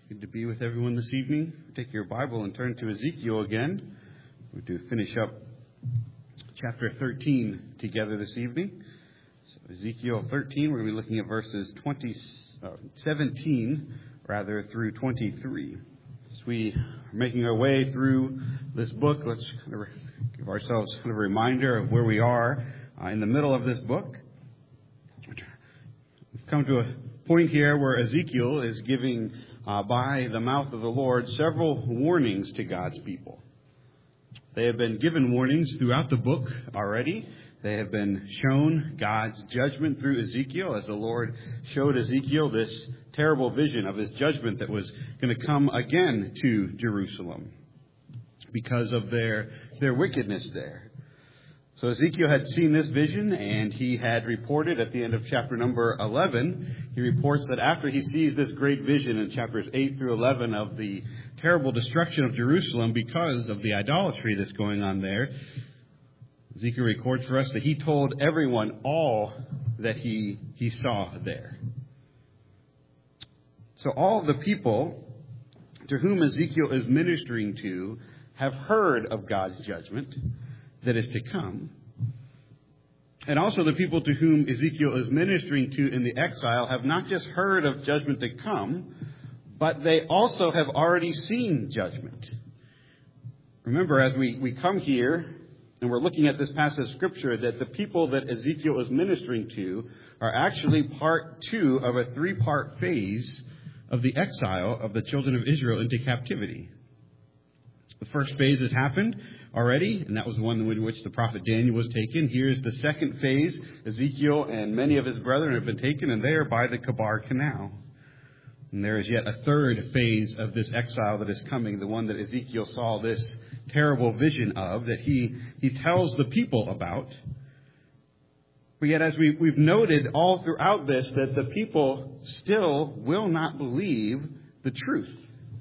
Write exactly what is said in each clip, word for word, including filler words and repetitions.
Good to be with everyone this evening. Take your Bible and turn to Ezekiel again. We're to finish up chapter thirteen together this evening. So Ezekiel thirteen, we're going to be looking at verses twenty, uh, seventeen rather through twenty-three. As we are making our way through this book, let's kind of give ourselves kind of a reminder of where we are uh, in the middle of this book. We've come to a point here where Ezekiel is giving uh, by the mouth of the Lord several warnings to God's people. They have been given warnings throughout the book already. They have been shown God's judgment through Ezekiel as the Lord showed Ezekiel this terrible vision of his judgment that was going to come again to Jerusalem because of their, their wickedness there. So Ezekiel had seen this vision, and he had reported at the end of chapter number eleven, he reports that after he sees this great vision in chapters eight through eleven of the terrible destruction of Jerusalem because of the idolatry that's going on there, Ezekiel records for us that he told everyone all that he, he saw there. So all of the people to whom Ezekiel is ministering to have heard of God's judgment that is to come. And also the people to whom Ezekiel is ministering to in the exile have not just heard of judgment to come, but they also have already seen judgment. Remember, as we, we come here and we're looking at this passage of Scripture, that the people that Ezekiel is ministering to are actually part two of a three-part phase of the exile of the children of Israel into captivity. The first phase had happened already, and that was the one in which the prophet Daniel was taken. Here's the second phase. Ezekiel and many of his brethren have been taken, and they are by the Kabar Canal. And there is yet a third phase of this exile that is coming, the one that Ezekiel saw this terrible vision of, that he, he tells the people about. But yet, as we, we've noted all throughout this, that the people still will not believe the truth.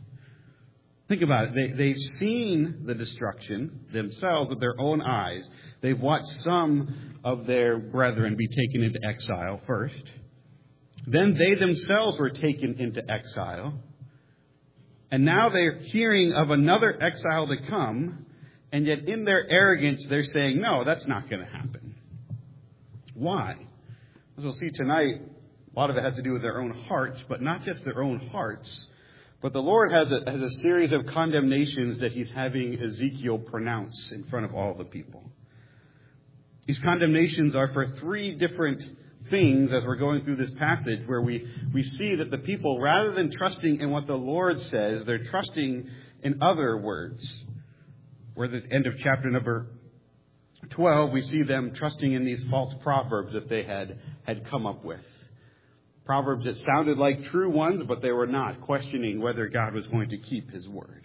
Think about it. They, they've seen the destruction themselves with their own eyes. They've watched some of their brethren be taken into exile first. Then they themselves were taken into exile. And now they're hearing of another exile to come. And yet in their arrogance, they're saying, no, that's not going to happen. Why? As we'll see tonight, a lot of it has to do with their own hearts, but not just their own hearts. But the Lord has a, has a series of condemnations that he's having Ezekiel pronounce in front of all the people. These condemnations are for three different things as we're going through this passage, where we, we see that the people, rather than trusting in what the Lord says, they're trusting in other words. Where at the end of chapter number twelve, we see them trusting in these false proverbs that they had, had come up with. Proverbs that sounded like true ones, but they were not, questioning whether God was going to keep his word.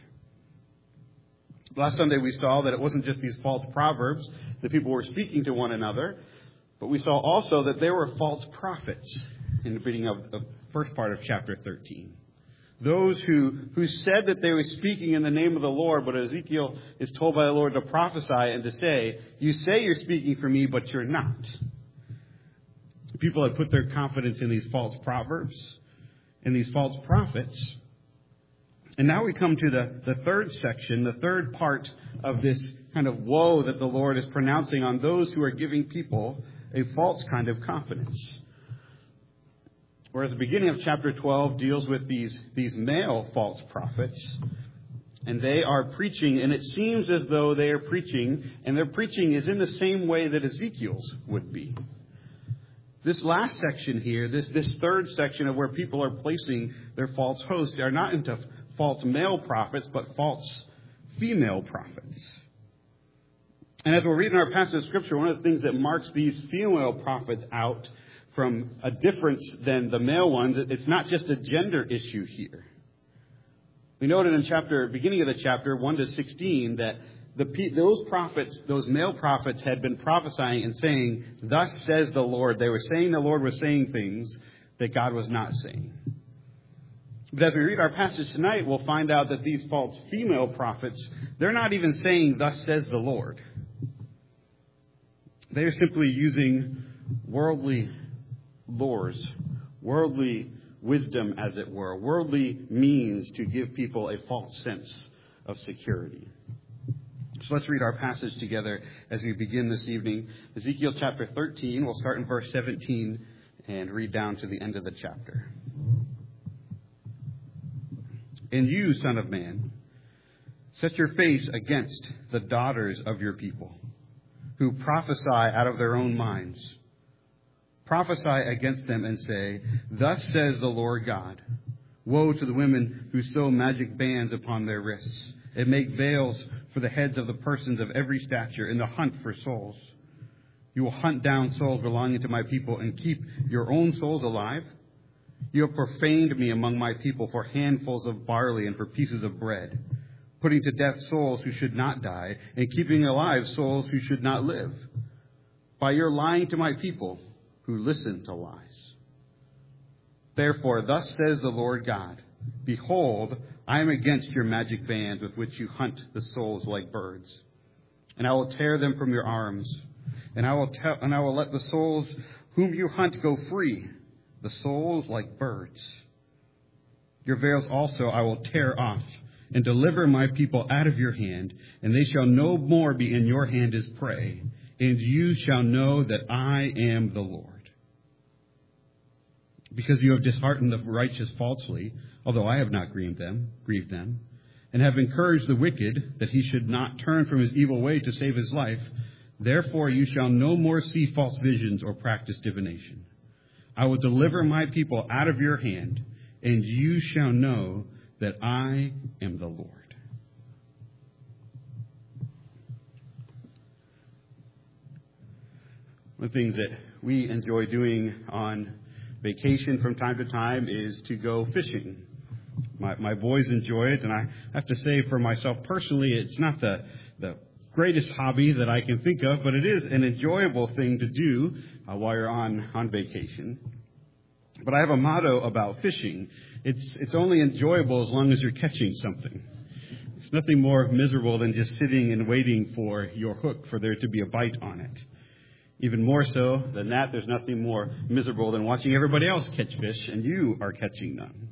Last Sunday we saw that it wasn't just these false proverbs that people were speaking to one another, but we saw also that there were false prophets in the beginning of the first part of chapter thirteen. Those who, who said that they were speaking in the name of the Lord, but Ezekiel is told by the Lord to prophesy and to say, you say you're speaking for me, but you're not. People had put their confidence in these false proverbs, in these false prophets. And now we come to the, the third section, the third part of this kind of woe that the Lord is pronouncing on those who are giving people a false kind of confidence. Whereas the beginning of chapter twelve deals with these, these male false prophets. And they are preaching, and it seems as though they are preaching, and their preaching is in the same way that Ezekiel's would be. This last section here, this, this third section of where people are placing their false hosts, are not into false male prophets, but false female prophets. And as we're reading our passage of Scripture, one of the things that marks these female prophets out from a difference than the male ones, it's not just a gender issue here. We noted in chapter, beginning of the chapter, one to sixteen, that The, those prophets, those male prophets had been prophesying and saying, thus says the Lord. They were saying the Lord was saying things that God was not saying. But as we read our passage tonight, we'll find out that these false female prophets, they're not even saying, thus says the Lord. They're simply using worldly lures, worldly wisdom, as it were, worldly means to give people a false sense of security. So let's read our passage together as we begin this evening. Ezekiel chapter thirteen, we'll start in verse seventeen and read down to the end of the chapter. And you, son of man, set your face against the daughters of your people, who prophesy out of their own minds. Prophesy against them and say, Thus says the Lord God, Woe to the women who sew magic bands upon their wrists, and make veils for the heads of the persons of every stature in the hunt for souls. You will hunt down souls belonging to my people and keep your own souls alive. You have profaned me among my people for handfuls of barley and for pieces of bread, putting to death souls who should not die, and keeping alive souls who should not live, by your lying to my people who listen to lies. Therefore, thus says the Lord God, Behold, I am against your magic bands with which you hunt the souls like birds, and I will tear them from your arms, and I will tell, and I will let the souls whom you hunt go free, the souls like birds. Your veils also I will tear off, and deliver my people out of your hand, and they shall no more be in your hand as prey, and you shall know that I am the Lord. Because you have disheartened the righteous falsely, although I have not grieved them, grieved them, and have encouraged the wicked that he should not turn from his evil way to save his life, therefore you shall no more see false visions or practice divination. I will deliver my people out of your hand, and you shall know that I am the Lord. One of the things that we enjoy doing on vacation from time to time is to go fishing. My, my boys enjoy it, and I have to say for myself personally, it's not the, the greatest hobby that I can think of, but it is an enjoyable thing to do uh, while you're on, on vacation. But I have a motto about fishing. It's, it's only enjoyable as long as you're catching something. It's nothing more miserable than just sitting and waiting for your hook for there to be a bite on it. Even more so than that, there's nothing more miserable than watching everybody else catch fish and you are catching none.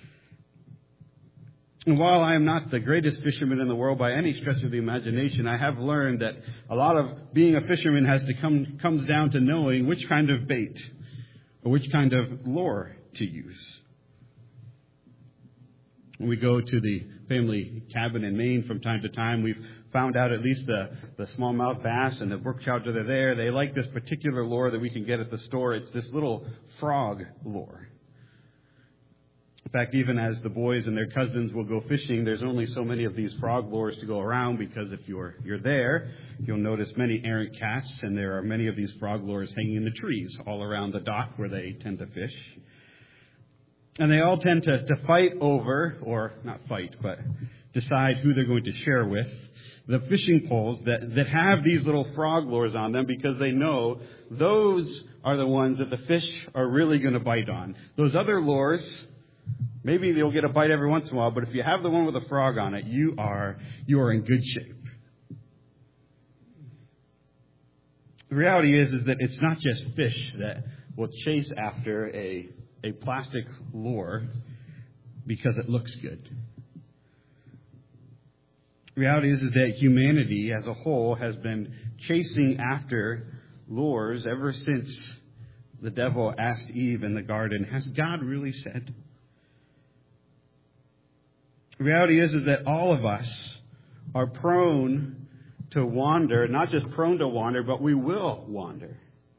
And while I am not the greatest fisherman in the world by any stretch of the imagination, I have learned that a lot of being a fisherman has to come comes down to knowing which kind of bait or which kind of lure to use. When we go to the family cabin in Maine from time to time, we've found out at least the, the smallmouth bass and the brook trout that are there, they like this particular lure that we can get at the store. It's this little frog lure. In fact, even as the boys and their cousins will go fishing, there's only so many of these frog lures to go around, because if you're you're there, you'll notice many errant casts, and there are many of these frog lures hanging in the trees all around the dock where they tend to fish. And they all tend to, to fight over, or not fight, but decide who they're going to share with, the fishing poles that, that have these little frog lures on them, because they know those are the ones that the fish are really going to bite on. Those other lures, maybe they'll get a bite every once in a while, but if you have the one with a frog on it, you are you are in good shape. The reality is, is that it's not just fish that will chase after a, a plastic lure because it looks good. The reality is, is that humanity as a whole has been chasing after lures ever since the devil asked Eve in the garden, has God really said? The reality is, is that all of us are prone to wander, not just prone to wander, but we will wander.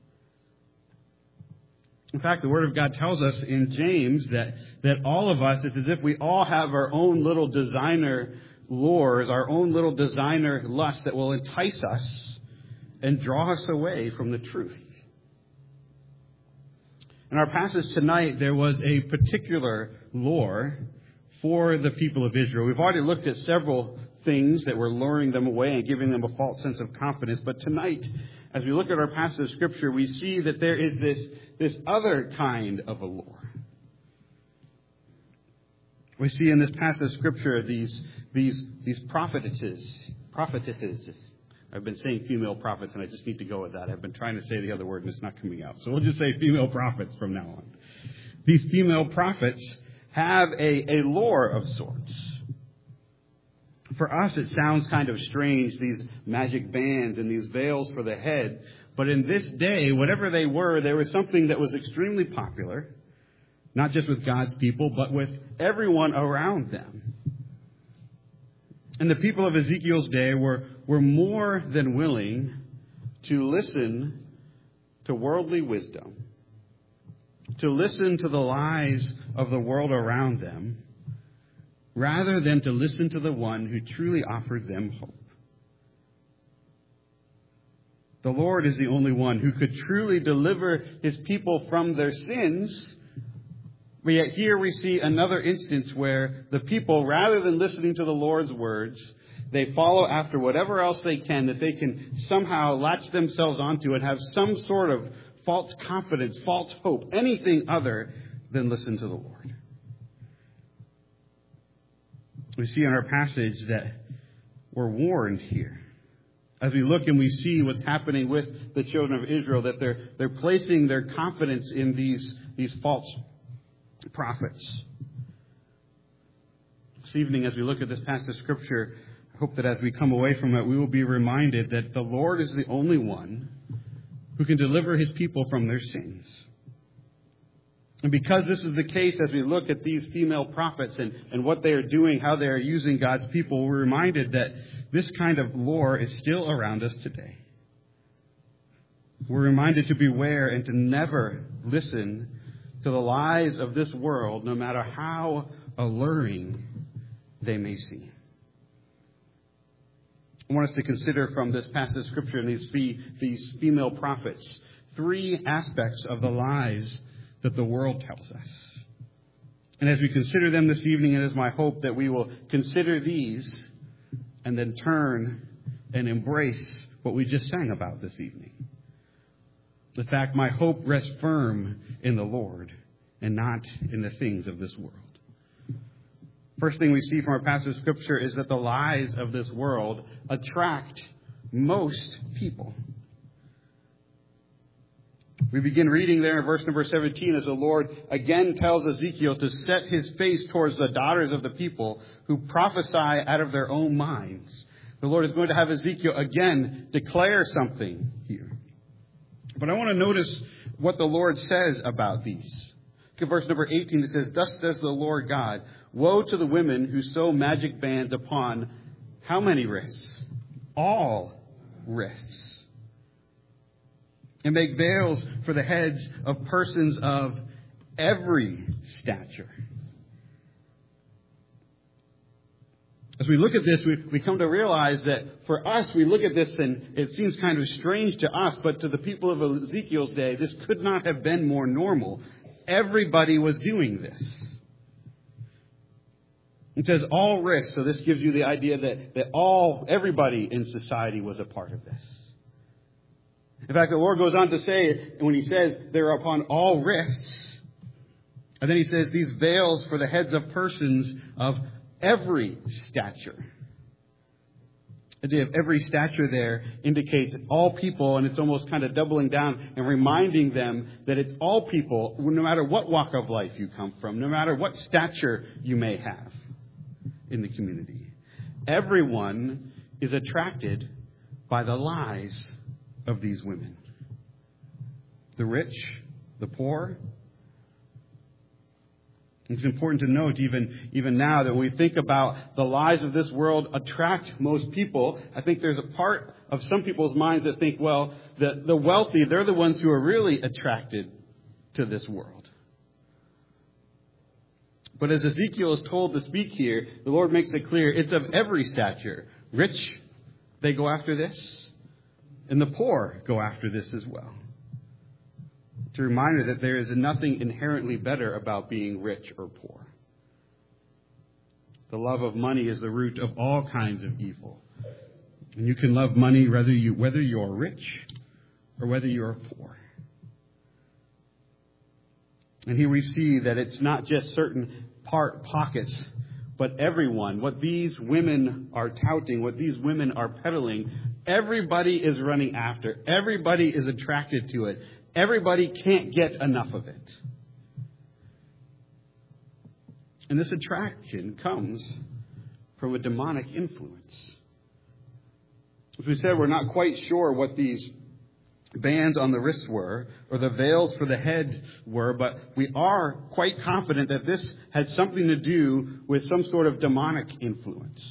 In fact, the Word of God tells us in James that, that all of us, it's as if we all have our own little designer lures, our own little designer lust that will entice us and draw us away from the truth. In our passage tonight, there was a particular lure for the people of Israel. We've already looked at several things that were luring them away and giving them a false sense of confidence. But tonight, as we look at our passage of Scripture, we see that there is this, this other kind of a lure. We see in this passage of Scripture these, these, these prophetesses, prophetesses. I've been saying female prophets, and I just need to go with that. I've been trying to say the other word, and it's not coming out. So we'll just say female prophets from now on. these female prophets have a, a lore of sorts. For us, it sounds kind of strange, these magic bands and these veils for the head. But in this day, whatever they were, there was something that was extremely popular, not just with God's people, but with everyone around them. And the people of Ezekiel's day were, were more than willing to listen to worldly wisdom, to listen to the lies of the world around them, rather than to listen to the one who truly offered them hope. The Lord is the only one who could truly deliver his people from their sins. But yet here we see another instance where the people, rather than listening to the Lord's words, they follow after whatever else they can that they can somehow latch themselves onto and have some sort of false confidence, false hope, anything other than listen to the Lord. We see in our passage that we're warned here. As we look and we see what's happening with the children of Israel, that they're they're placing their confidence in these, these false prophets. This evening, as we look at this passage of Scripture, I hope that as we come away from it, we will be reminded that the Lord is the only one who can deliver his people from their sins. And because this is the case, as we look at these female prophets and, and what they are doing, how they are using God's people, we're reminded that this kind of lore is still around us today. We're reminded to beware and to never listen to the lies of this world, no matter how alluring they may seem. I want us to consider from this passage of Scripture and these, these female prophets three aspects of the lies that the world tells us. And as we consider them this evening, it is my hope that we will consider these and then turn and embrace what we just sang about this evening. In fact, my hope rests firm in the Lord and not in the things of this world. First thing we see from our passage of Scripture is that the lies of this world attract most people. We begin reading there in verse number seventeen as the Lord again tells Ezekiel to set his face towards the daughters of the people who prophesy out of their own minds. The Lord is going to have Ezekiel again declare something here. But I want to notice what the Lord says about these. Look at verse number eighteen. It says, "Thus says the Lord God, woe to the women who sew magic bands upon" how many wrists? All wrists. "And make veils for the heads of persons of every stature." As we look at this, we, we come to realize that for us, we look at this and it seems kind of strange to us, but to the people of Ezekiel's day, this could not have been more normal. Everybody was doing this. It says all wrists, so this gives you the idea that, that all, everybody in society was a part of this. In fact, the Lord goes on to say, when he says they're upon all wrists, and then he says these veils for the heads of persons of every stature. The idea of every stature there indicates all people, and it's almost kind of doubling down and reminding them that it's all people, no matter what walk of life you come from, no matter what stature you may have in the community. Everyone is attracted by the lies of these women. The rich, the poor. It's important to note even, even now that when we think about the lies of this world attract most people, I think there's a part of some people's minds that think, well, the, the wealthy, they're the ones who are really attracted to this world. But as Ezekiel is told to speak here, the Lord makes it clear it's of every stature. Rich, they go after this. And the poor go after this as well. It's a reminder that there is nothing inherently better about being rich or poor. The love of money is the root of all kinds of evil. And you can love money whether you whether you're rich or whether you're poor. And here we see that it's not just certain part pockets, but everyone. What these women are touting, what these women are peddling, everybody is running after. Everybody is attracted to it. Everybody can't get enough of it. And this attraction comes from a demonic influence. As we said, we're not quite sure what these bands on the wrists were or the veils for the head were, but we are quite confident that this had something to do with some sort of demonic influence.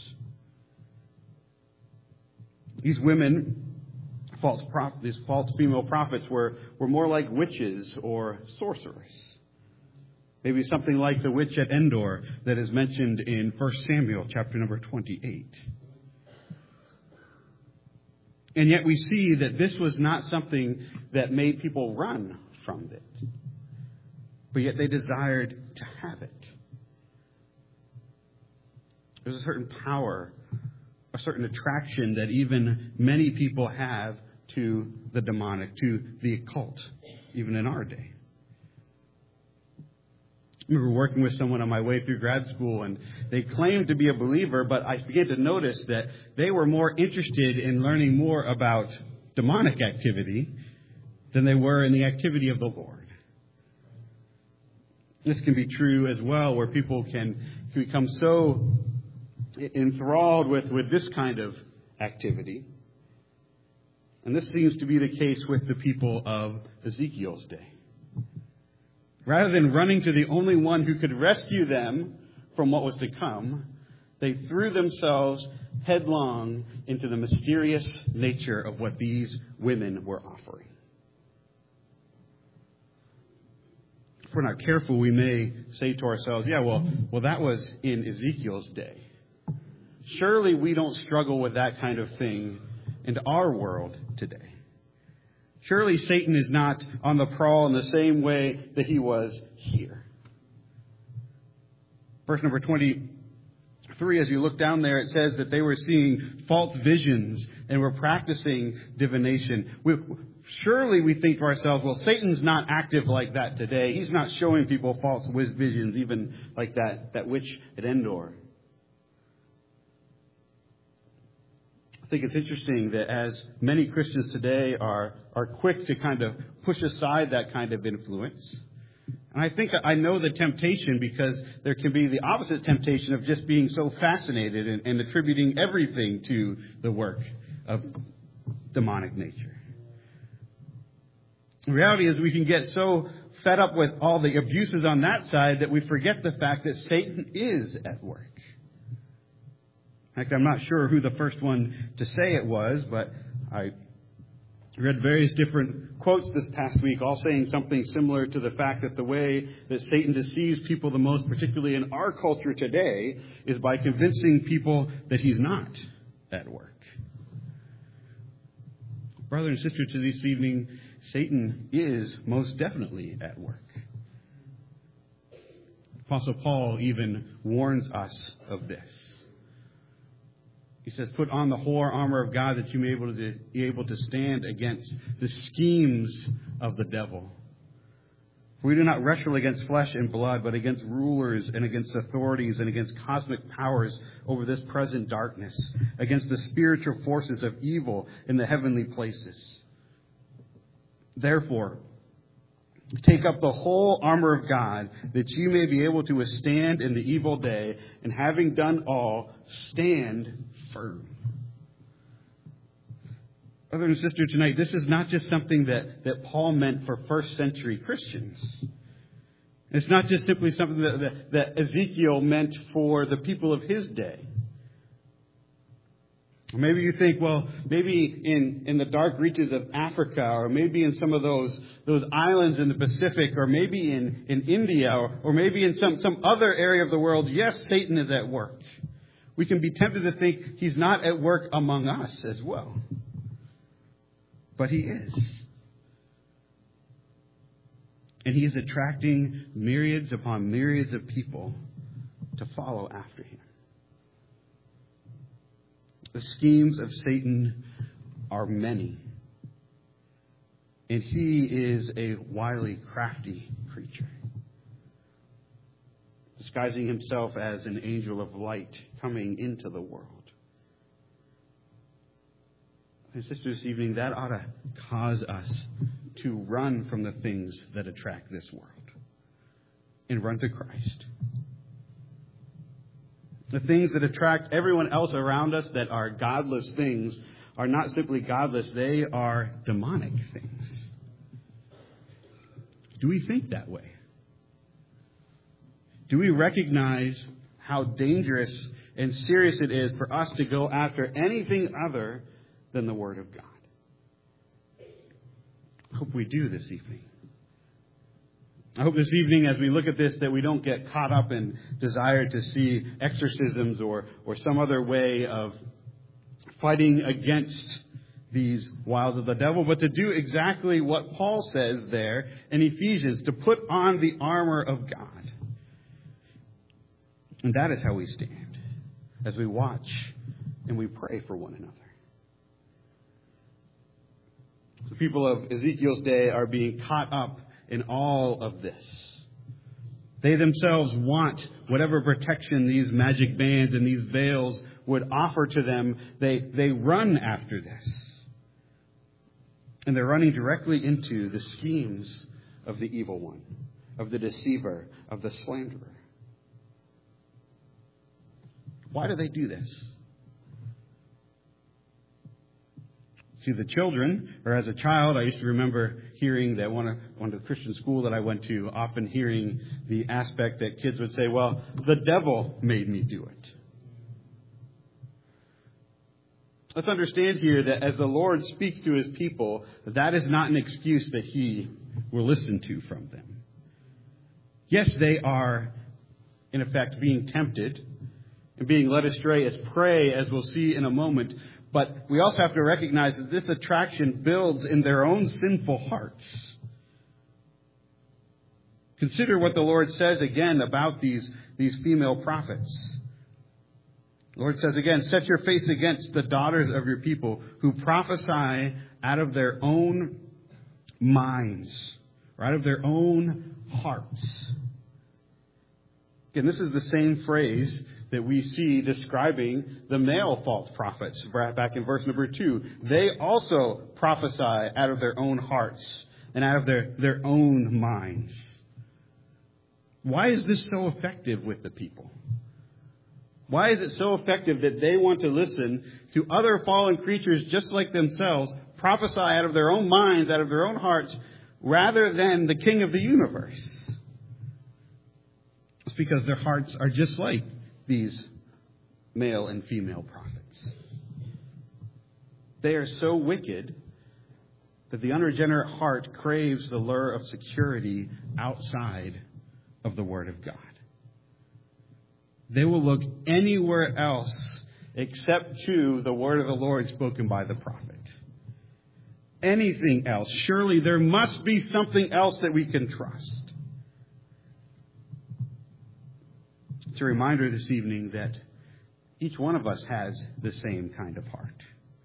These women, false prophet, these false female prophets, were, were more like witches or sorcerers. Maybe something like the witch at Endor that is mentioned in First Samuel chapter number twenty-eight. And yet we see that this was not something that made people run from it. But yet they desired to have it. There's a certain power, a certain attraction that even many people have to the demonic, to the occult, even in our day. I remember working with someone on my way through grad school, and they claimed to be a believer, but I began to notice that they were more interested in learning more about demonic activity than they were in the activity of the Lord. This can be true as well, where people can, can become so enthralled with, with this kind of activity. And this seems to be the case with the people of Ezekiel's day. Rather than running to the only one who could rescue them from what was to come, they threw themselves headlong into the mysterious nature of what these women were offering. If we're not careful, we may say to ourselves, yeah, well, well, that was in Ezekiel's day. Surely we don't struggle with that kind of thing in our world today. Surely Satan is not on the prowl in the same way that he was here. Verse number twenty-three, as you look down there, it says that they were seeing false visions and were practicing divination. We, surely we think to ourselves, well, Satan's not active like that today. He's not showing people false visions, even like that, that witch at Endor. I think it's interesting that as many Christians today are, are quick to kind of push aside that kind of influence. And I think I know the temptation, because there can be the opposite temptation of just being so fascinated and, and attributing everything to the work of demonic nature. The reality is we can get so fed up with all the abuses on that side that we forget the fact that Satan is at work. In fact, I'm not sure who the first one to say it was, but I read various different quotes this past week, all saying something similar to the fact that the way that Satan deceives people the most, particularly in our culture today, is by convincing people that he's not at work. Brother and sister, to this evening, Satan is most definitely at work. Apostle Paul even warns us of this. He says, put on the whole armor of God that you may be able to, be able to stand against the schemes of the devil. For we do not wrestle against flesh and blood, but against rulers and against authorities and against cosmic powers over this present darkness, against the spiritual forces of evil in the heavenly places. Therefore, take up the whole armor of God, that you may be able to withstand in the evil day, and having done all, stand firm. Brother and sister, tonight, this is not just something that, that Paul meant for first century Christians. It's not just simply something that, that, that Ezekiel meant for the people of his day. Or maybe you think, well, maybe in, in the dark reaches of Africa, or maybe in some of those those islands in the Pacific, or maybe in, in India, or, or maybe in some, some other area of the world, yes, Satan is at work. We can be tempted to think he's not at work among us as well. But he is. And he is attracting myriads upon myriads of people to follow after him. The schemes of Satan are many. And he is a wily, crafty creature, disguising himself as an angel of light coming into the world. And sisters, this evening, that ought to cause us to run from the things that attract this world and run to Christ. The things that attract everyone else around us that are godless things are not simply godless, they are demonic things. Do we think that way? Do we recognize how dangerous and serious it is for us to go after anything other than the Word of God? I hope we do this evening. I hope this evening, as we look at this, that we don't get caught up in desire to see exorcisms or, or some other way of fighting against these wiles of the devil, but to do exactly what Paul says there in Ephesians, to put on the armor of God. And that is how we stand as we watch and we pray for one another. The people of Ezekiel's day are being caught up in all of this. They themselves want whatever protection these magic bands and these veils would offer to them. They, they run after this. And they're running directly into the schemes of the evil one, of the deceiver, of the slanderer. Why do they do this? See, the children, or as a child, I used to remember hearing that one of, one of the Christian school that I went to, often hearing the aspect that kids would say, well, the devil made me do it. Let's understand here that as the Lord speaks to His people, that is not an excuse that He will listen to from them. Yes, they are, in effect, being tempted and being led astray as prey, as we'll see in a moment. But we also have to recognize that this attraction builds in their own sinful hearts. Consider what the Lord says again about these, these female prophets. The Lord says again, set your face against the daughters of your people who prophesy out of their own minds, or out of their own hearts. Again, this is the same phrase that we see describing the male false prophets back in verse number two. They also prophesy out of their own hearts and out of their, their own minds. Why is this so effective with the people? Why is it so effective that they want to listen to other fallen creatures just like themselves prophesy out of their own minds, out of their own hearts, rather than the King of the universe? It's because their hearts are just like these male and female prophets. They are so wicked that the unregenerate heart craves the lure of security outside of the Word of God. They will look anywhere else except to the word of the Lord spoken by the prophet. Anything else. Surely there must be something else that we can trust. It's a reminder this evening that each one of us has the same kind of heart.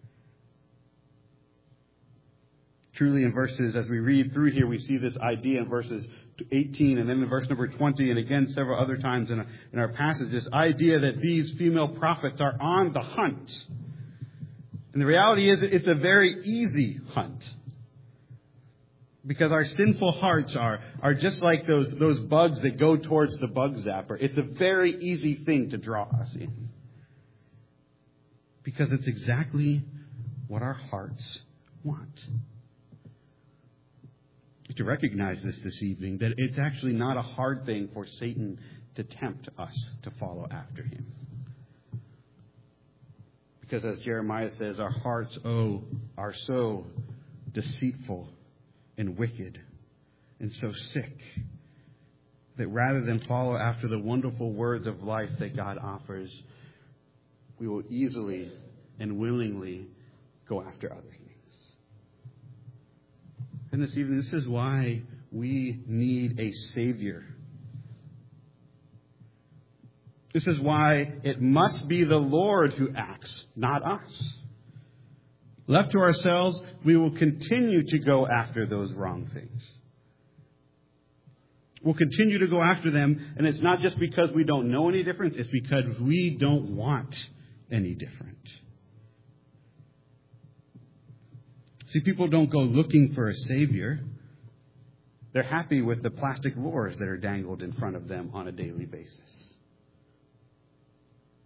Truly, in verses, as we read through here, we see this idea in verses eighteen and then in verse number twenty, and again several other times in, a, in our passage, this idea that these female prophets are on the hunt. And the reality is, it's a very easy hunt. Because our sinful hearts are, are just like those, those bugs that go towards the bug zapper. It's a very easy thing to draw us in. Because it's exactly what our hearts want. To recognize this this evening, that it's actually not a hard thing for Satan to tempt us to follow after him. Because as Jeremiah says, our hearts, oh, are so deceitful and wicked and so sick that rather than follow after the wonderful words of life that God offers, we will easily and willingly go after other things. And this evening, this is why we need a Savior. This is why it must be the Lord who acts, not us. Left to ourselves, we will continue to go after those wrong things. We'll continue to go after them, and it's not just because we don't know any different, it's because we don't want any different. See, people don't go looking for a Savior. They're happy with the plastic lures that are dangled in front of them on a daily basis.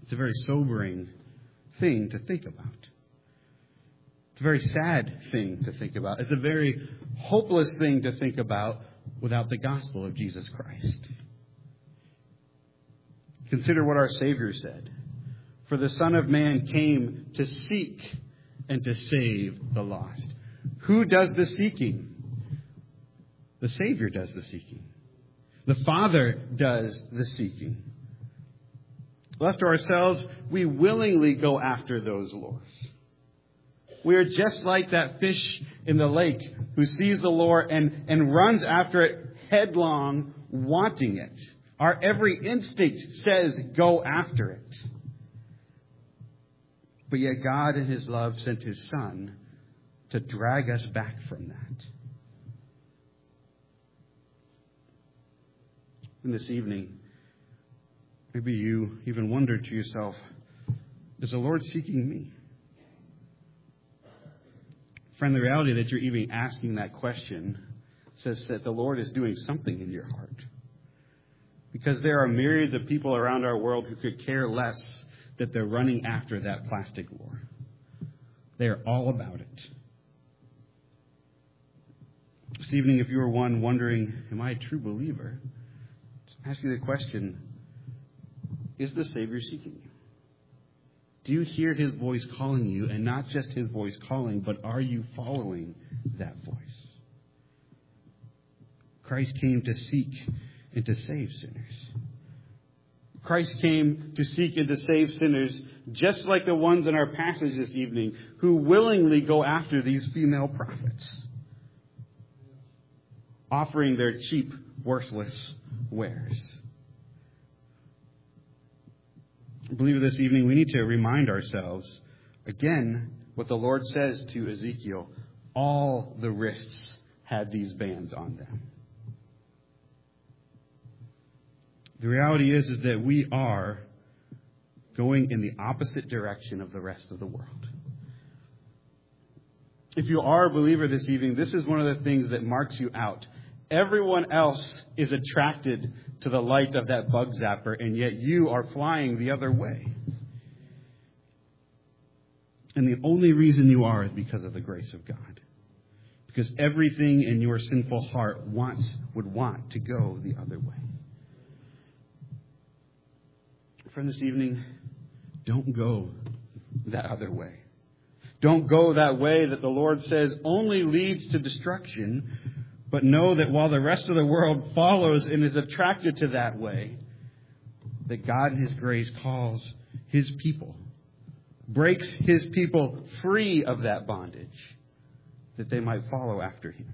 It's a very sobering thing to think about. It's a very sad thing to think about. It's a very hopeless thing to think about without the gospel of Jesus Christ. Consider what our Savior said. For the Son of Man came to seek and to save the lost. Who does the seeking? The Savior does the seeking. The Father does the seeking. Left to ourselves, we willingly go after those lures. We are just like that fish in the lake who sees the lure and, and runs after it headlong, wanting it. Our every instinct says, go after it. But yet God in His love sent His Son to drag us back from that. And this evening, maybe you even wonder to yourself, is the Lord seeking me? Friend, the reality that you're even asking that question says that the Lord is doing something in your heart. Because there are myriads of people around our world who could care less that they're running after that plastic lure. They are all about it. This evening, if you are one wondering, am I a true believer? Just ask you the question, is the Savior seeking you? Do you hear His voice calling you, and not just His voice calling, but are you following that voice? Christ came to seek and to save sinners. Christ came to seek and to save sinners, just like the ones in our passage this evening, who willingly go after these female prophets, offering their cheap, worthless wares. I believe this evening we need to remind ourselves, again, what the Lord says to Ezekiel. All the wrists had these bands on them. The reality is, is that we are going in the opposite direction of the rest of the world. If you are a believer this evening, this is one of the things that marks you out. Everyone else is attracted to the light of that bug zapper, and yet you are flying the other way. And the only reason you are is because of the grace of God. Because everything in your sinful heart wants, would want to go the other way. Friend, this evening, don't go that other way. Don't go that way that the Lord says only leads to destruction, but know that while the rest of the world follows and is attracted to that way, that God in His grace calls His people, breaks His people free of that bondage, that they might follow after Him.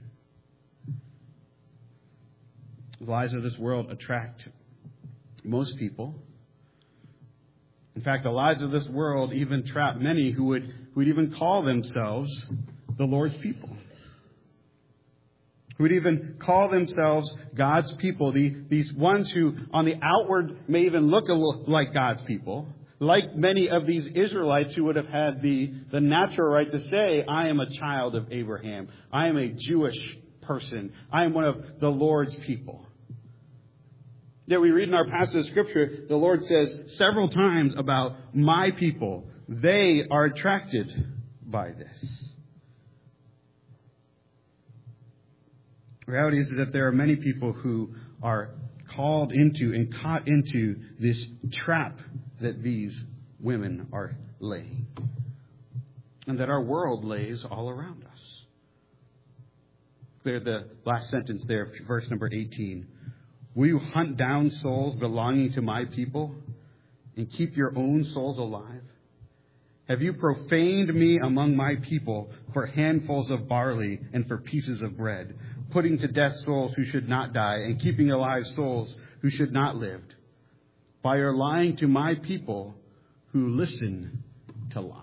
The lies of this world attract most people. In fact, the lies of this world even trap many who would, who would even call themselves the Lord's people. Who would even call themselves God's people. The, these ones who on the outward may even look a little like God's people. Like many of these Israelites who would have had the, the natural right to say, I am a child of Abraham. I am a Jewish person. I am one of the Lord's people. Yet we read in our passage of Scripture, the Lord says several times about my people. They are attracted by this. The reality is that there are many people who are called into and caught into this trap that these women are laying. And that our world lays all around us. There, the last sentence there, verse number eighteen. Will you hunt down souls belonging to my people and keep your own souls alive? Have you profaned me among my people for handfuls of barley and for pieces of bread, putting to death souls who should not die and keeping alive souls who should not live? By your lying to my people who listen to lies.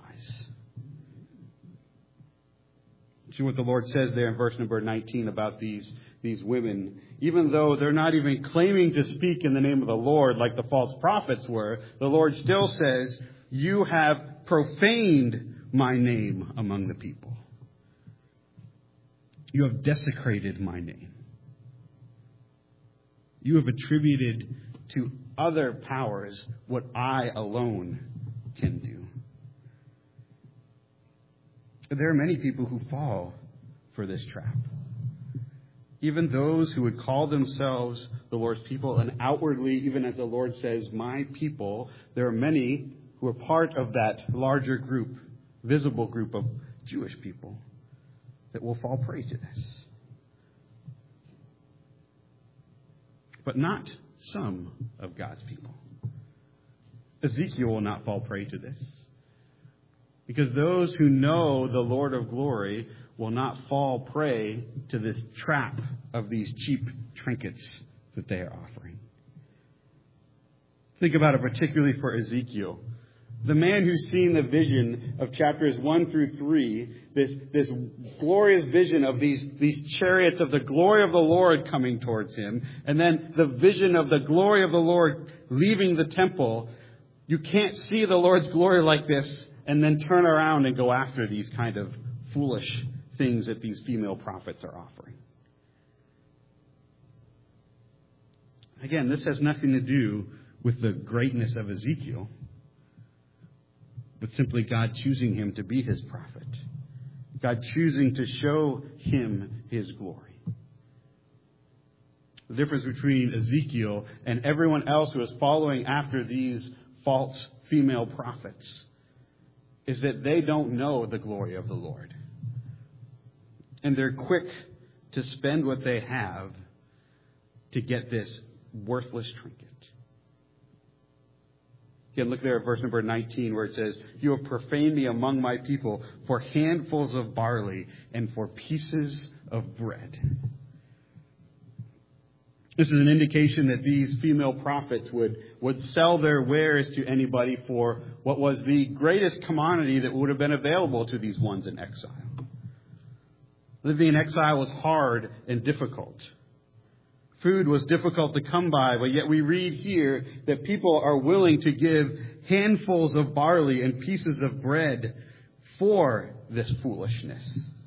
See what the Lord says there in verse number nineteen about these, these women. Even though they're not even claiming to speak in the name of the Lord like the false prophets were, the Lord still says, you have profaned my name among the people. You have desecrated my name. You have attributed to other powers what I alone can do. There are many people who fall for this trap. Even those who would call themselves the Lord's people, and outwardly, even as the Lord says, my people, there are many who are part of that larger group, visible group of Jewish people that will fall prey to this. But not some of God's people. Ezekiel will not fall prey to this. Because those who know the Lord of glory will not fall prey to this trap of these cheap trinkets that they are offering. Think about it particularly for Ezekiel. The man who's seen the vision of chapters one through three, this, this glorious vision of these, these chariots of the glory of the Lord coming towards him, and then the vision of the glory of the Lord leaving the temple. You can't see the Lord's glory like this and then turn around and go after these kind of foolish things that these female prophets are offering. Again, this has nothing to do with the greatness of Ezekiel, but simply God choosing him to be his prophet. God choosing to show him his glory. The difference between Ezekiel and everyone else who is following after these false female prophets is that they don't know the glory of the Lord. And they're quick to spend what they have to get this worthless trinket. Again, look there at verse number nineteen where it says, you have profaned me among my people for handfuls of barley and for pieces of bread. This is an indication that these female prophets would, would sell their wares to anybody for what was the greatest commodity that would have been available to these ones in exile. Living in exile was hard and difficult. Food was difficult to come by, but yet we read here that people are willing to give handfuls of barley and pieces of bread for this foolishness.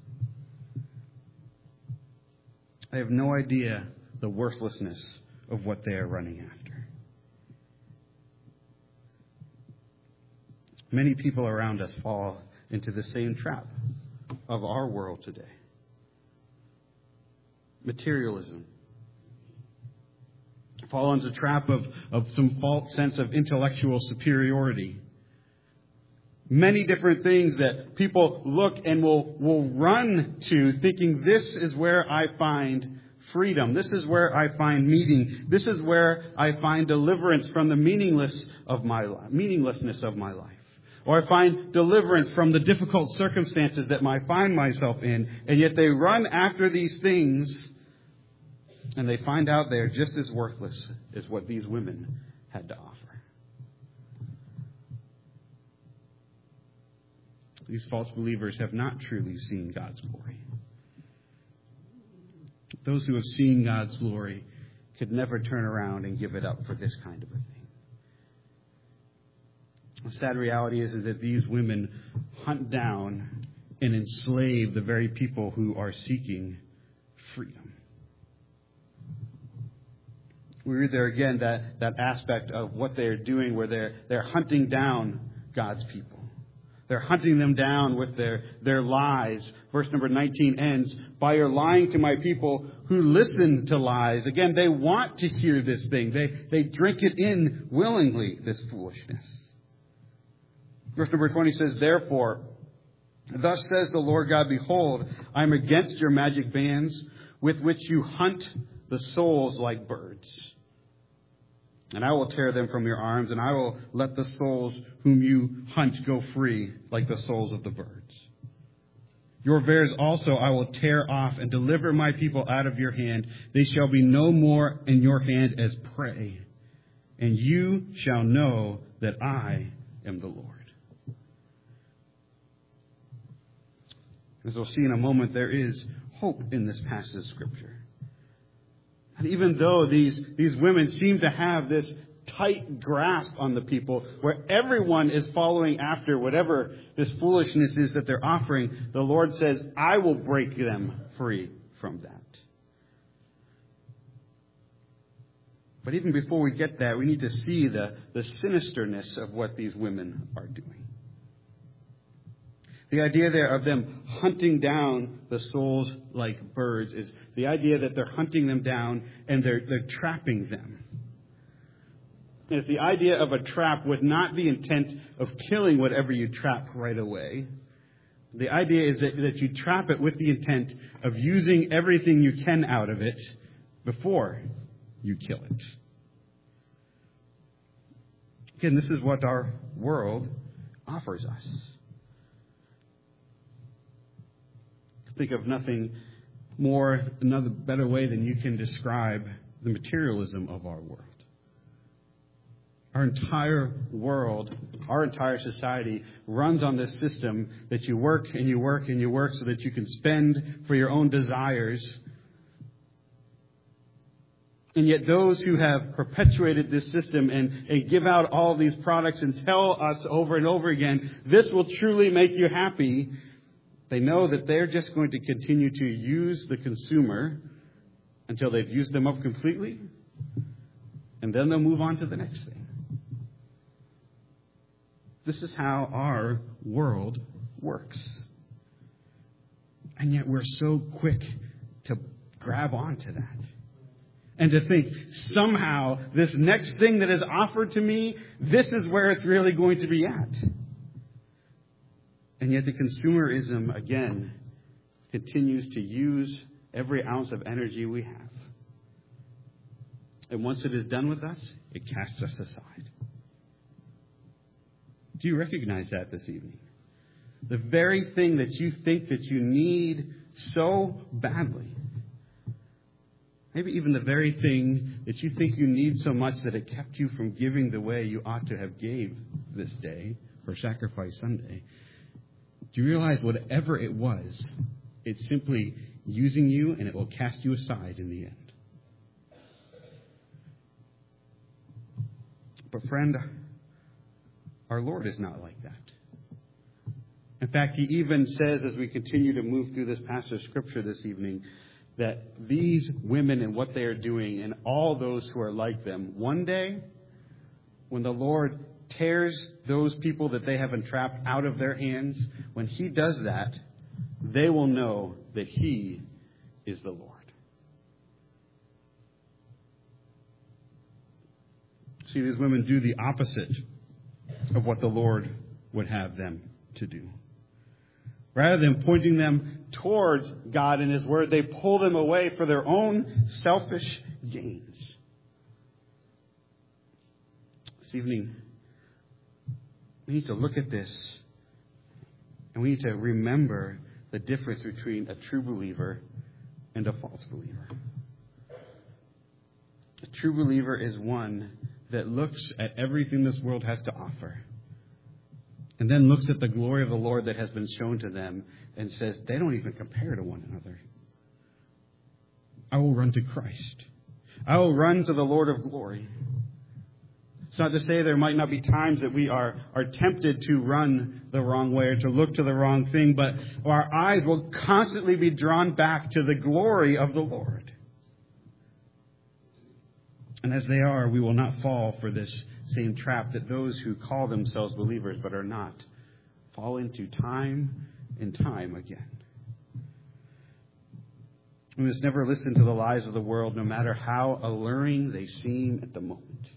I have no idea the worthlessness of what they are running after. Many people around us fall into the same trap of our world today. Materialism. Fall into the trap of, of some false sense of intellectual superiority. Many different things that people look and will, will run to thinking this is where I find freedom. This is where I find meaning. This is where I find deliverance from the meaningless of my life, meaninglessness of my life. Or I find deliverance from the difficult circumstances that I find myself in. And yet they run after these things and they find out they're just as worthless as what these women had to offer. These false believers have not truly seen God's glory. Those who have seen God's glory could never turn around and give it up for this kind of a thing. The sad reality is, is that these women hunt down and enslave the very people who are seeking freedom. We read there again that, that aspect of what they're doing where they're, they're hunting down God's people. They're hunting them down with their, their lies. Verse number nineteen ends, by your lying to my people who listen to lies. Again, they want to hear this thing. They, they drink it in willingly, this foolishness. Verse number twenty says, therefore, thus says the Lord God, behold, I am against your magic bands with which you hunt the souls like birds. And I will tear them from your arms, and I will let the souls whom you hunt go free, like the souls of the birds. Your bears also I will tear off and deliver my people out of your hand. They shall be no more in your hand as prey. And you shall know that I am the Lord. As we'll see in a moment, there is hope in this passage of Scripture. And even though these, these women seem to have this tight grasp on the people where everyone is following after whatever this foolishness is that they're offering, the Lord says, I will break them free from that. But even before we get there, we need to see the, the sinisterness of what these women are doing. The idea there of them hunting down the souls like birds is the idea that they're hunting them down and they're, they're trapping them. It's the idea of a trap with not the intent of killing whatever you trap right away. The idea is that, that you trap it with the intent of using everything you can out of it before you kill it. Again, this is what our world offers us. Think of nothing more, another better way than you can describe the materialism of our world. Our entire world, our entire society runs on this system that you work and you work and you work so that you can spend for your own desires. And yet those who have perpetuated this system and, and give out all these products and tell us over and over again, this will truly make you happy, they know that they're just going to continue to use the consumer until they've used them up completely, and then they'll move on to the next thing. This is how our world works. And yet we're so quick to grab onto that. And to think, somehow, this next thing that is offered to me, this is where it's really going to be at. And yet the consumerism, again, continues to use every ounce of energy we have. And once it is done with us, it casts us aside. Do you recognize that this evening? The very thing that you think that you need so badly, maybe even the very thing that you think you need so much that it kept you from giving the way you ought to have gave this day for Sacrifice Sunday, do you realize whatever it was, it's simply using you and it will cast you aside in the end? But friend, our Lord is not like that. In fact, He even says as we continue to move through this passage of Scripture this evening, that these women and what they are doing and all those who are like them, one day, when the Lord tears those people that they have entrapped out of their hands, when He does that, they will know that He is the Lord. See, these women do the opposite of what the Lord would have them to do. Rather than pointing them towards God and His Word, they pull them away for their own selfish gains. This evening, we need to look at this and we need to remember the difference between a true believer and a false believer. A true believer is one that looks at everything this world has to offer and then looks at the glory of the Lord that has been shown to them and says, they don't even compare to one another. I will run to Christ. I will run to the Lord of glory. It's not to say there might not be times that we are, are tempted to run the wrong way or to look to the wrong thing, but our eyes will constantly be drawn back to the glory of the Lord. And as they are, we will not fall for this same trap that those who call themselves believers but are not fall into time and time again. We must never listen to the lies of the world, no matter how alluring they seem at the moment.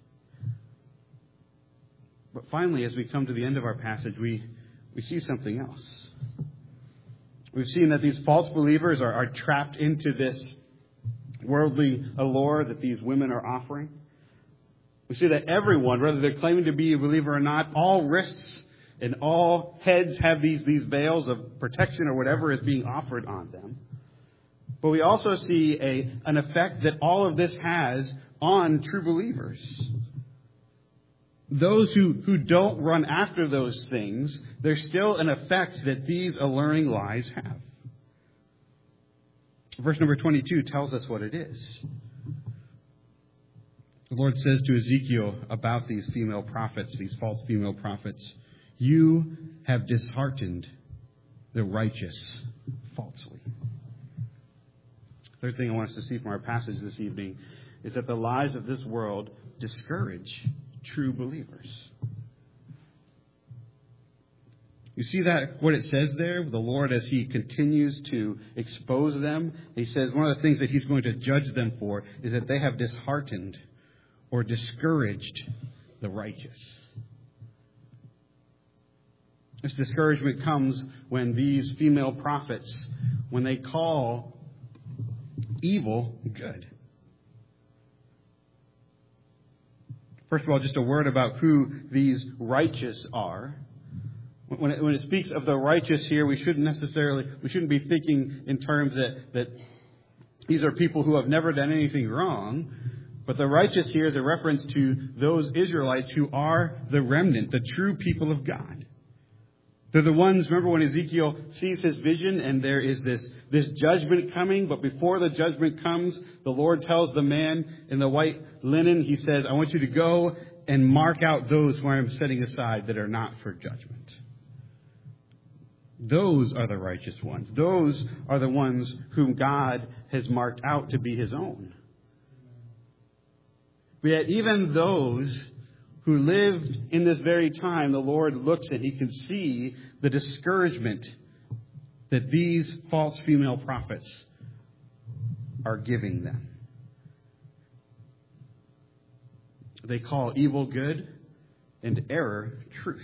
But finally, as we come to the end of our passage, we, we see something else. We've seen that these false believers are, are trapped into this worldly allure that these women are offering. We see that everyone, whether they're claiming to be a believer or not, all wrists and all heads have these, these veils of protection or whatever is being offered on them. But we also see a, an effect that all of this has on true believers. Those who, who don't run after those things, there's still an effect that these alluring lies have. Verse number twenty-two tells us what it is. The Lord says to Ezekiel about these female prophets, these false female prophets, you have disheartened the righteous falsely. Third thing I want us to see from our passage this evening is that the lies of this world discourage true believers. You see that, what it says there? The Lord, as He continues to expose them, He says one of the things that He's going to judge them for is that they have disheartened or discouraged the righteous. This discouragement comes when these female prophets, when they call evil good. First of all, just a word about who these righteous are. When it, when it speaks of the righteous here, we shouldn't necessarily, we shouldn't be thinking in terms that, that these are people who have never done anything wrong. But the righteous here is a reference to those Israelites who are the remnant, the true people of God. They're the ones, remember when Ezekiel sees his vision and there is this, this judgment coming, but before the judgment comes, the Lord tells the man in the white linen, He says, I want you to go and mark out those who I am setting aside that are not for judgment. Those are the righteous ones. Those are the ones whom God has marked out to be His own. But yet even those who lived in this very time, the Lord looks and He can see the discouragement that these false female prophets are giving them. They call evil good and error truth.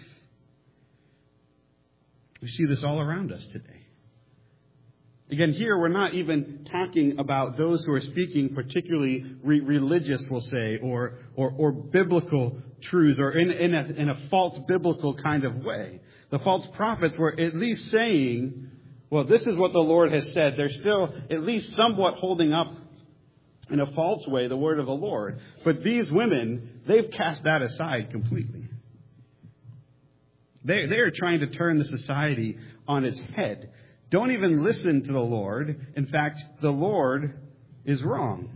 We see this all around us today. Again, here we're not even talking about those who are speaking particularly re- religious, we'll say, or or, or biblical truths, or in, in, a, in a false biblical kind of way. The false prophets were at least saying, well, this is what the Lord has said. They're still at least somewhat holding up in a false way the word of the Lord. But these women, they've cast that aside completely. They, they are trying to turn the society on its head. Don't even listen to the Lord. In fact, the Lord is wrong.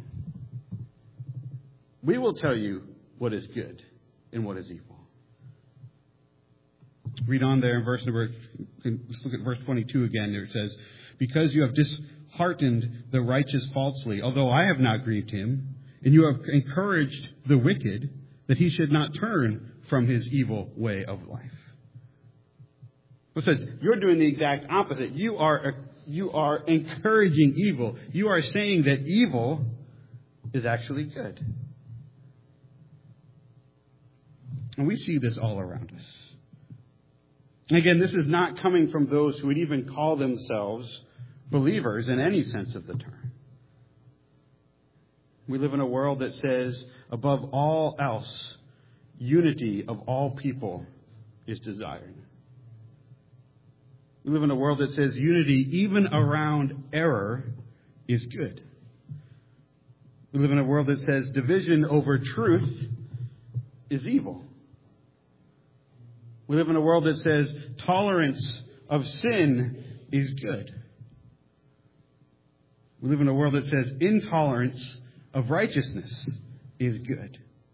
We will tell you what is good and what is evil. Read on there in verse number, let's look at verse twenty-two again. There it says, because you have disheartened the righteous falsely, although I have not grieved him, and you have encouraged the wicked that he should not turn from his evil way of life. It says, you're doing the exact opposite. You are, you are encouraging evil. You are saying that evil is actually good. And we see this all around us. And again, this is not coming from those who would even call themselves believers in any sense of the term. We live in a world that says, above all else, unity of all people is desired. We live in a world that says unity, even around error, is good. We live in a world that says division over truth is evil. We live in a world that says tolerance of sin is good. We live in a world that says intolerance of righteousness is good.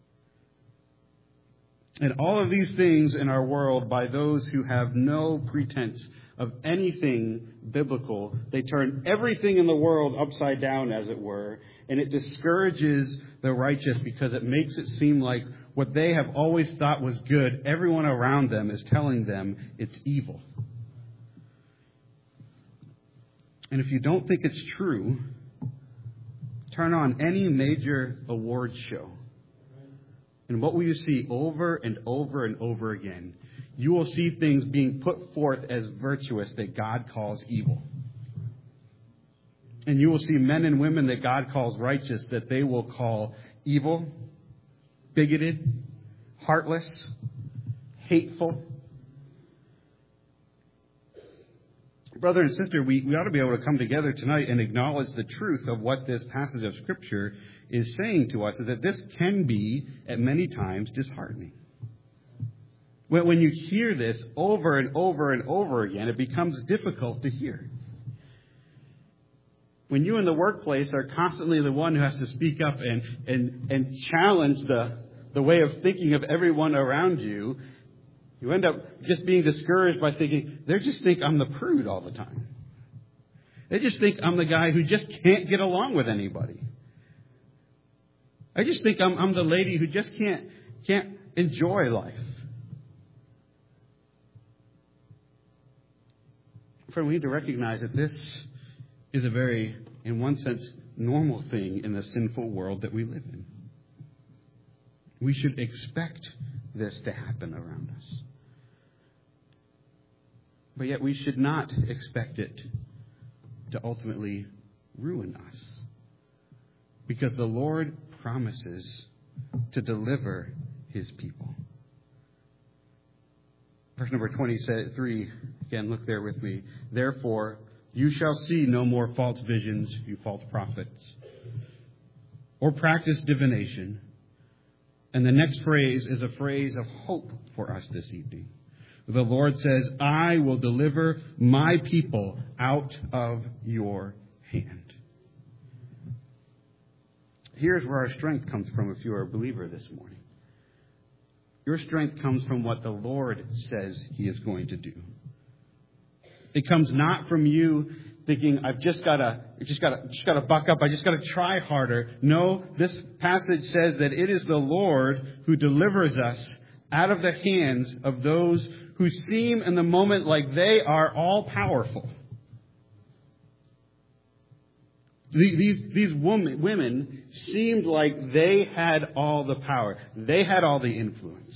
And all of these things in our world, by those who have no pretense of anything biblical, they turn everything in the world upside down, as it were, and it discourages the righteous because it makes it seem like what they have always thought was good, everyone around them is telling them it's evil. And if you don't think it's true, turn on any major awards show. And what will you see over and over and over again? You will see things being put forth as virtuous that God calls evil. And you will see men and women that God calls righteous that they will call evil, bigoted, heartless, hateful. Brother and sister, we, we ought to be able to come together tonight and acknowledge the truth of what this passage of Scripture is saying to us, is that this can be, at many times, disheartening. When, when you hear this over and over and over again, it becomes difficult to hear. When you in the workplace are constantly the one who has to speak up and, and, and challenge the, the way of thinking of everyone around you, you end up just being discouraged by thinking, they just think I'm the prude all the time. They just think I'm the guy who just can't get along with anybody. I just think I'm, I'm the lady who just can't, can't enjoy life. Friend, we need to recognize that this is a very, in one sense, normal thing in the sinful world that we live in. We should expect this to happen around us. But yet we should not expect it to ultimately ruin us. Because the Lord promises to deliver His people. Verse number twenty-three, again, look there with me. Therefore, you shall see no more false visions, you false prophets, or practice divination. And the next phrase is a phrase of hope for us this evening. The Lord says, I will deliver my people out of your hand. Here's where our strength comes from if you are a believer this morning. Your strength comes from what the Lord says He is going to do. It comes not from you thinking, I've just got to, just got to, just got to buck up. I just got to try harder. No, this passage says that it is the Lord who delivers us out of the hands of those who seem in the moment like they are all powerful. These, these women, women seemed like they had all the power. They had all the influence.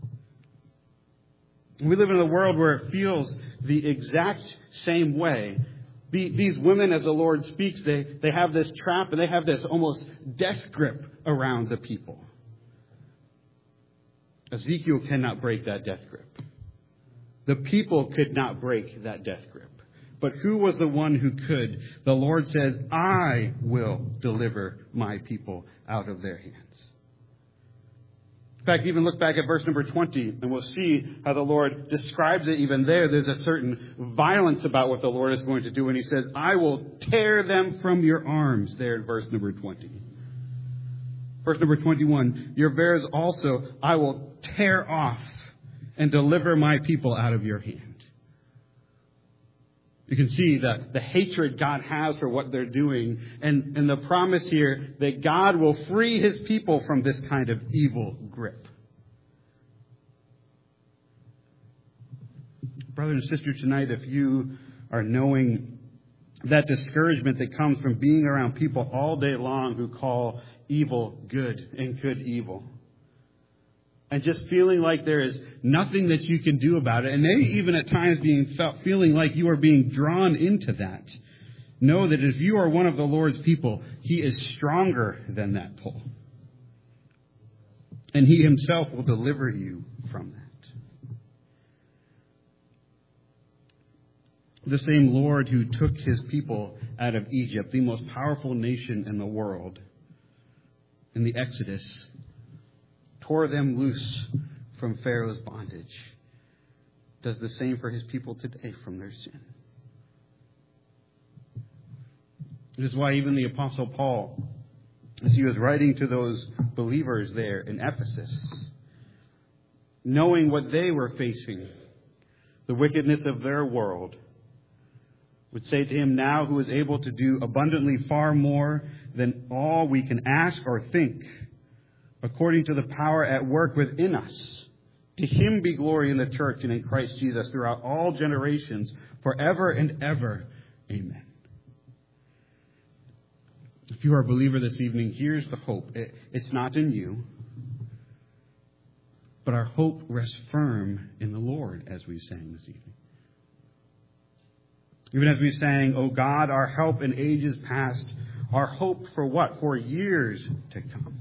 We live in a world where it feels the exact same way. The, these women, as the Lord speaks, they, they have this trap and they have this almost death grip around the people. Ezekiel cannot break that death grip. The people could not break that death grip. But who was the one who could? The Lord says, I will deliver my people out of their hands. In fact, even look back at verse number twenty, and we'll see how the Lord describes it even there. There's a certain violence about what the Lord is going to do. And He says, I will tear them from your arms, there in verse number twenty. Verse number twenty-one, your bears also I will tear off and deliver my people out of your hand. You can see the, the hatred God has for what they're doing, and, and the promise here that God will free His people from this kind of evil grip. Brothers and sisters, tonight, if you are knowing that discouragement that comes from being around people all day long who call evil good and good evil, and just feeling like there is nothing that you can do about it, and maybe even at times being felt, feeling like you are being drawn into that, know that if you are one of the Lord's people, He is stronger than that pull. And He Himself will deliver you from that. The same Lord who took His people out of Egypt, the most powerful nation in the world, in the Exodus, tore them loose from Pharaoh's bondage, does the same for His people today from their sin. This is why even the Apostle Paul, as he was writing to those believers there in Ephesus, knowing what they were facing, the wickedness of their world, would say to him, now who is able to do abundantly far more than all we can ask or think, according to the power at work within us. To Him be glory in the church and in Christ Jesus throughout all generations, forever and ever. Amen. If you are a believer this evening, here's the hope. It, it's not in you, but our hope rests firm in the Lord, as we sang this evening. Even as we sang, O God, our help in ages past, our hope for what? For years to come.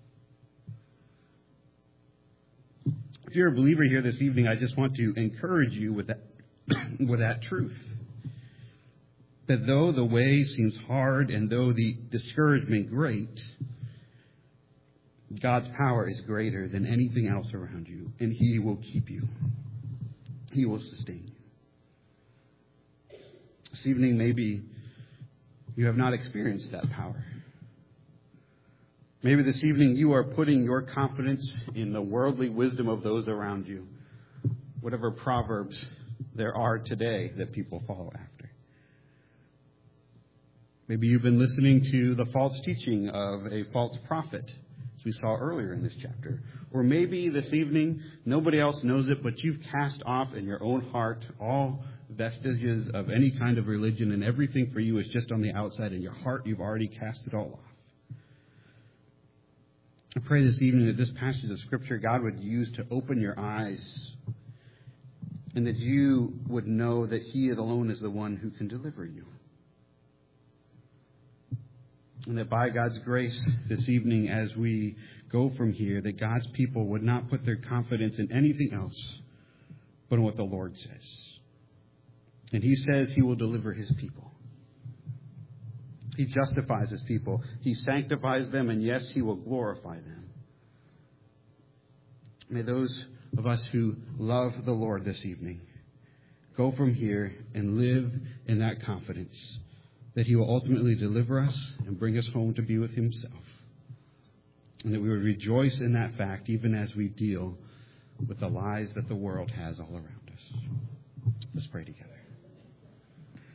If you're a believer here this evening, I just want to encourage you with that, with that truth. That though the way seems hard and though the discouragement great, God's power is greater than anything else around you, and He will keep you. He will sustain you. This evening, maybe you have not experienced that power. Maybe this evening you are putting your confidence in the worldly wisdom of those around you. Whatever proverbs there are today that people follow after. Maybe you've been listening to the false teaching of a false prophet as we saw earlier in this chapter. Or maybe this evening, nobody else knows it, but you've cast off in your own heart all vestiges of any kind of religion, and everything for you is just on the outside. In your heart, you've already cast it all off. I pray this evening that this passage of Scripture God would use to open your eyes, and that you would know that He alone is the one who can deliver you. And that by God's grace this evening, as we go from here, that God's people would not put their confidence in anything else but in what the Lord says. And He says He will deliver His people. He justifies His people. He sanctifies them, and yes, He will glorify them. May those of us who love the Lord this evening go from here and live in that confidence that He will ultimately deliver us and bring us home to be with Himself. And that we would rejoice in that fact even as we deal with the lies that the world has all around us.